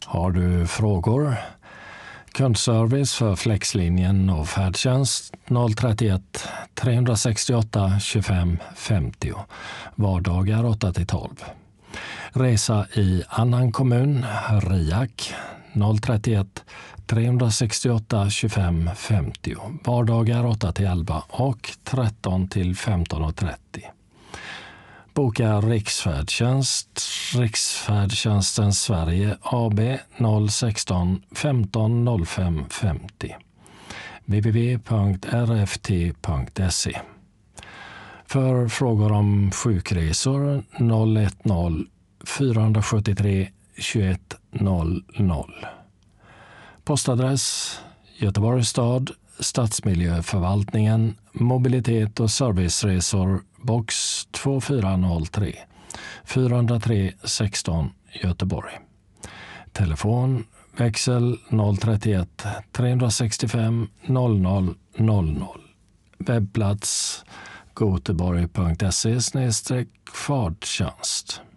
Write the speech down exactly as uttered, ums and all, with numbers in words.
Har du frågor? Kundservice för Flexlinjen och färdtjänst noll trettioett tre sextioåtta tjugofem femtio, vardagar åtta till tolv. Resa i annan kommun, RIAK noll trettioett tre sextioåtta tjugofem femtio, vardagar åtta till elva och tretton till femton trettio. Boka riksfärdtjänst, Riksfärdtjänsten Sverige A B noll sexton femton noll fem femtio, w w w punkt r f t punkt se. För frågor om sjukresor noll ett noll fyra sju tre tjugoett noll noll. Postadress Göteborgs stad, Stadsmiljöförvaltningen, mobilitet och serviceresor, box två fyra noll tre fyra noll tre sexton Göteborg. Telefon växel noll trettioett tre sextiofem noll noll noll noll. Webbplats goteborg punkt se slash färdtjänst.